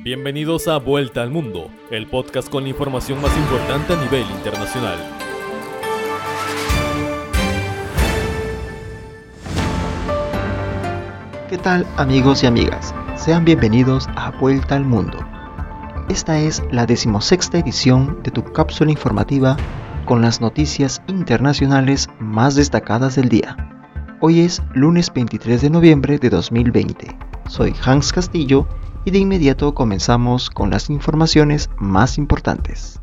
Bienvenidos a Vuelta al Mundo, el podcast con la información más importante a nivel internacional. ¿Qué tal, amigos y amigas? Sean bienvenidos a Vuelta al Mundo. Esta es la 16ª edición de tu cápsula informativa con las noticias internacionales más destacadas del día. Hoy es lunes 23 de noviembre de 2020. Soy Hans Castillo y de inmediato comenzamos con las informaciones más importantes.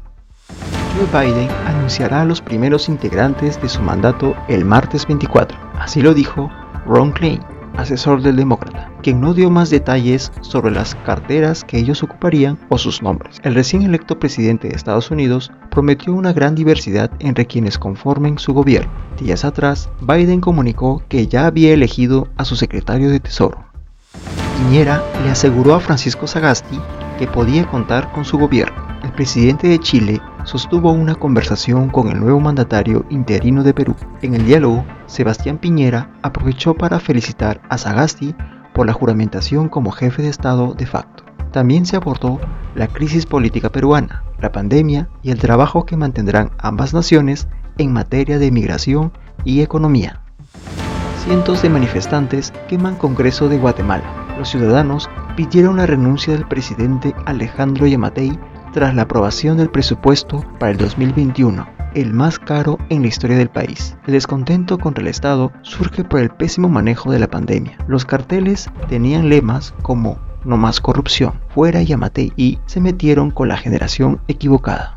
Joe Biden anunciará a los primeros integrantes de su mandato el martes 24. Así lo dijo Ron Klain, asesor del demócrata, quien no dio más detalles sobre las carteras que ellos ocuparían o sus nombres. El recién electo presidente de Estados Unidos prometió una gran diversidad entre quienes conformen su gobierno. Días atrás, Biden comunicó que ya había elegido a su secretario de Tesoro. Piñera le aseguró a Francisco Sagasti que podía contar con su gobierno. El presidente de Chile sostuvo una conversación con el nuevo mandatario interino de Perú. En el diálogo, Sebastián Piñera aprovechó para felicitar a Sagasti por la juramentación como jefe de Estado de facto. También se abordó la crisis política peruana, la pandemia y el trabajo que mantendrán ambas naciones en materia de migración y economía. Cientos de manifestantes queman Congreso de Guatemala. Los ciudadanos pidieron la renuncia del presidente Alejandro Yamatei tras la aprobación del presupuesto para el 2021, el más caro en la historia del país. El descontento contra el Estado surge por el pésimo manejo de la pandemia. Los carteles tenían lemas como "No más corrupción", "Fuera Yamatei" y "Se metieron con la generación equivocada".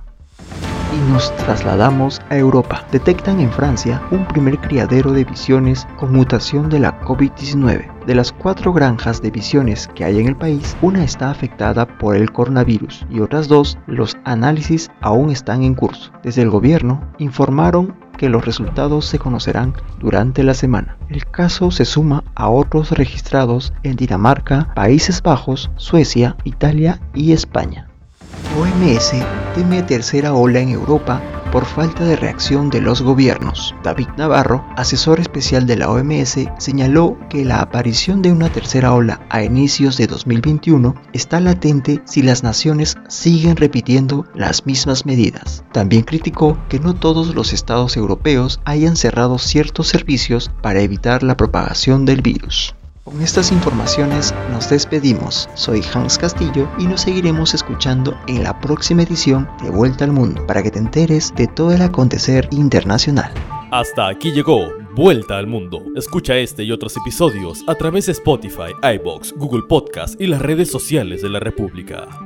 Y nos trasladamos a Europa. Detectan en Francia un primer criadero de visiones con mutación de la COVID-19. De las 4 granjas de visiones que hay en el país, una está afectada por el coronavirus y otras 2, los análisis aún están en curso. Desde el gobierno informaron que los resultados se conocerán durante la semana. El caso se suma a otros registrados en Dinamarca, Países Bajos, Suecia, Italia y España. OMS teme tercera ola en Europa por falta de reacción de los gobiernos. David Navarro, asesor especial de la OMS, señaló que la aparición de una tercera ola a inicios de 2021 está latente si las naciones siguen repitiendo las mismas medidas. También criticó que no todos los estados europeos hayan cerrado ciertos servicios para evitar la propagación del virus. Con estas informaciones nos despedimos. Soy Hans Castillo y nos seguiremos escuchando en la próxima edición de Vuelta al Mundo para que te enteres de todo el acontecer internacional. Hasta aquí llegó Vuelta al Mundo. Escucha este y otros episodios a través de Spotify, iVoox, Google Podcast y las redes sociales de la República.